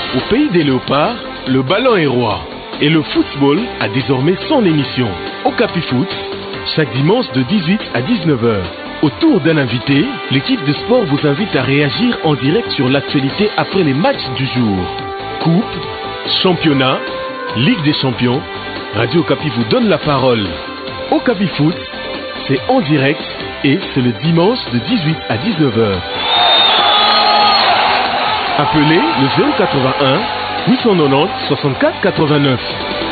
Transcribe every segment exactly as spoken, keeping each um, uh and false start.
Au pays des léopards, le ballon est roi. Et le football a désormais son émission. Okapi Foot, chaque dimanche de dix-huit à dix-neuf heures. Autour d'un invité, l'équipe de sport vous invite à réagir en direct sur l'actualité après les matchs du jour. Coupe, championnat, Ligue des champions, Radio Okapi vous donne la parole. Okapi Foot, c'est en direct et c'est le dimanche de dix-huit à dix-neuf heures. Appelez le zéro quatre-vingt-un huit cent quatre-vingt-dix soixante-quatre quatre-vingt-neuf.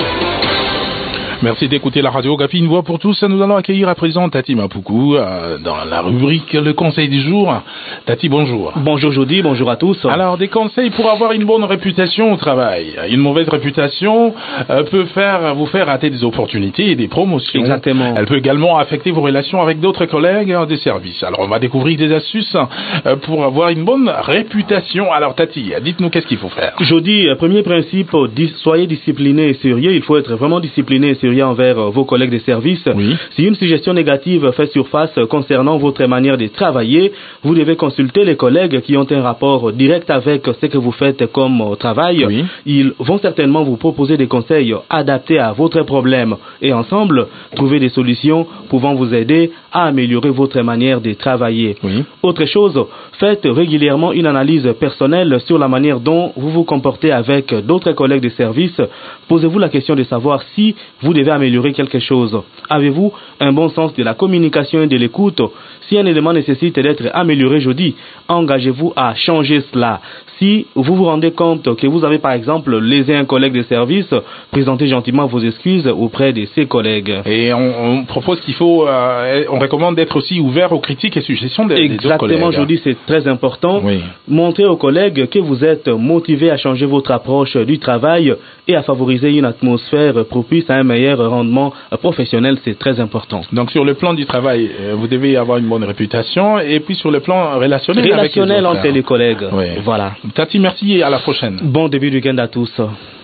Merci d'écouter la radio Okapi, une voix pour tous. Nous allons accueillir à présent Tati Mapoukou euh, dans la rubrique Le Conseil du jour. Tati, bonjour. Bonjour Jody, bonjour à tous. Alors, des conseils pour avoir une bonne réputation au travail. Une mauvaise réputation euh, peut faire vous faire rater des opportunités et des promotions. Exactement. Elle peut également affecter vos relations avec d'autres collègues euh, des services. Alors, on va découvrir des astuces euh, pour avoir une bonne réputation. Alors, Tati, dites-nous qu'est-ce qu'il faut faire. Jody, premier principe, soyez discipliné et sérieux. Il faut être vraiment discipliné et sérieux envers vos collègues de service. Oui. Si une suggestion négative fait surface concernant votre manière de travailler, vous devez consulter les collègues qui ont un rapport direct avec ce que vous faites comme travail. Oui. Ils vont certainement vous proposer des conseils adaptés à votre problème et ensemble trouver des solutions pouvant vous aider à améliorer votre manière de travailler. Oui. Autre chose, faites régulièrement une analyse personnelle sur la manière dont vous vous comportez avec d'autres collègues de service. Posez-vous la question de savoir si vous devez améliorer quelque chose. Avez-vous un bon sens de la communication et de l'écoute? Si un élément nécessite d'être amélioré, je dis, engagez-vous à changer cela. Si vous vous rendez compte que vous avez par exemple lésé un collègue de service, présentez gentiment vos excuses auprès de ses collègues. Et on, on propose qu'il faut, euh, on recommande d'être aussi ouvert aux critiques et suggestions des, des autres collègues. Exactement, je dis, c'est très important. Oui. Montrez aux collègues que vous êtes motivé à changer votre approche du travail et à favoriser une atmosphère propice à un meilleur rendement professionnel, c'est très important. Donc sur le plan du travail, vous devez avoir une bonne réputation et puis sur le plan relationnel, relationnel avec les autres, entre les collègues. Oui. Voilà. Tati, merci et à la prochaine. Bon début du week-end à tous.